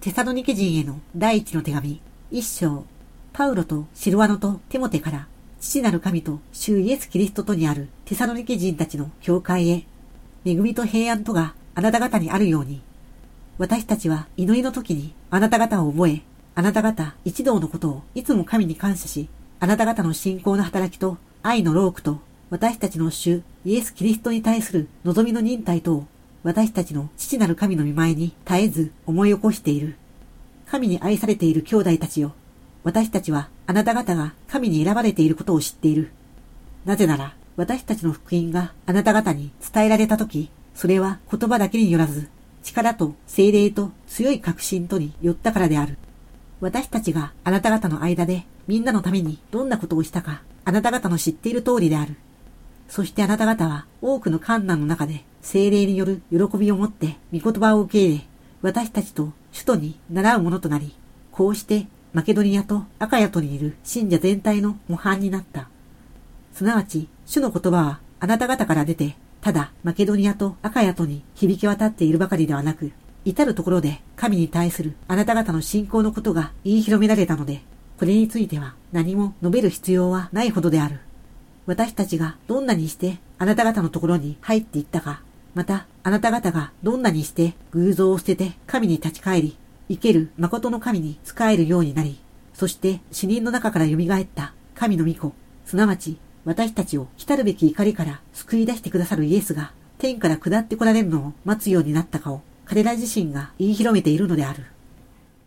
テサロニケ人への第一の手紙、一章、パウロとシルワノとテモテから、父なる神と主イエス・キリストとにあるテサロニケ人たちの教会へ、恵みと平安とがあなた方にあるように、私たちは祈りの時にあなた方を覚え、あなた方一同のことをいつも神に感謝し、あなた方の信仰の働きと愛の労苦と、私たちの主イエス・キリストに対する望みの忍耐とを、私たちの父なる神の御前に絶えず思い起こしている。神に愛されている兄弟たちよ。私たちはあなた方が神に選ばれていることを知っている。なぜなら、私たちの福音があなた方に伝えられたとき、それは言葉だけによらず、力と精霊と強い確信とによったからである。私たちがあなた方の間でみんなのためにどんなことをしたか、あなた方の知っている通りである。そしてあなた方は多くの困難の中で精霊による喜びを持って御言葉を受け入れ、私たちと首都に習うものとなり、こうしてマケドニアとアカヤトにいる信者全体の模範になった。すなわち、主の言葉はあなた方から出て、ただマケドニアとアカヤトに響き渡っているばかりではなく、至るところで神に対するあなた方の信仰のことが言い広められたので、これについては何も述べる必要はないほどである。私たちがどんなにしてあなた方のところに入っていったか、またあなた方がどんなにして偶像を捨てて神に立ち返り、生ける誠の神に仕えるようになり、そして死人の中から蘇った神の御子、すなわち私たちを来たるべき怒りから救い出してくださるイエスが天から下って来られるのを待つようになったかを彼ら自身が言い広めているのである。